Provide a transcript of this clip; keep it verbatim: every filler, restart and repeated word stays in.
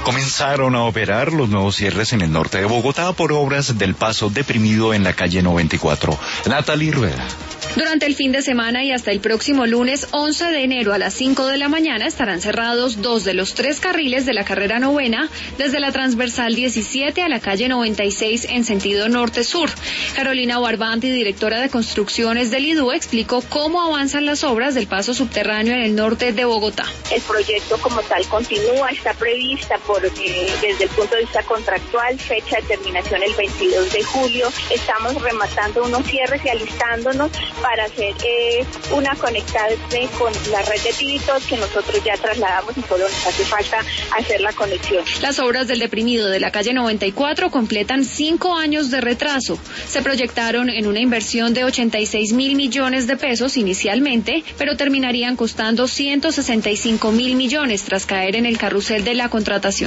Comenzaron a operar los nuevos cierres en el norte de Bogotá por obras del paso deprimido en la calle noventa y cuatro. Natalie Rueda. Durante el fin de semana y hasta el próximo lunes once de enero a las cinco de la mañana estarán cerrados dos de los tres carriles de la carrera novena desde la transversal diecisiete a la calle noventa y seis en sentido norte-sur. Carolina Barbanti, directora de construcciones del I D U, explicó cómo avanzan las obras del paso subterráneo en el norte de Bogotá. El proyecto como tal continúa, está prevista por eh, desde el punto de vista contractual, fecha de terminación el veintidós de julio. Estamos rematando unos cierres y alistándonos para hacer eh, una conectada con la red de Tivitos que nosotros ya trasladamos y solo nos hace falta hacer la conexión. Las obras del deprimido de la calle noventa y cuatro completan cinco años de retraso. Se proyectaron en una inversión de ochenta y seis mil millones de pesos inicialmente, pero terminarían costando ciento sesenta y cinco mil millones tras caer en el carrusel de la contratación.